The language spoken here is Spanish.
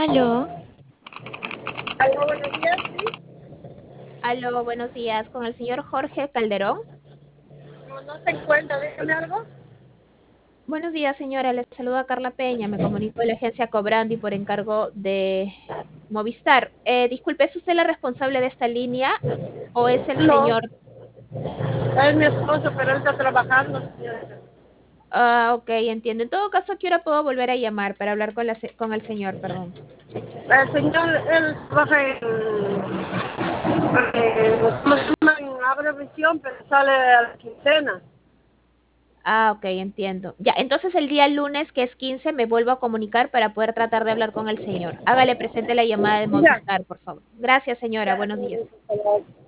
Aló, Aló, buenos días, sí. aló, buenos días, con el señor Jorge Calderón. No, no se encuentra, dígame algo. Buenos días, señora, le saluda Carla Peña, me comunico de la agencia Cobrandi por encargo de Movistar. Disculpe, ¿es usted la responsable de esta línea o es el No, señor? es mi esposo, pero él está trabajando, señorita. Ah, ok, entiendo. En todo caso, ¿a qué hora puedo volver a llamar para hablar con, con el señor, perdón? El señor, él trabaja ¿cómo se llama? En Abrevisión, pero sale a la quincena. Ah, ok, entiendo. Ya, entonces el día lunes, que es 15, me vuelvo a comunicar para poder tratar de hablar con el señor. Hágale presente la llamada de Ya, Movistar, por favor. Gracias, señora. ya, Buenos días. señorita.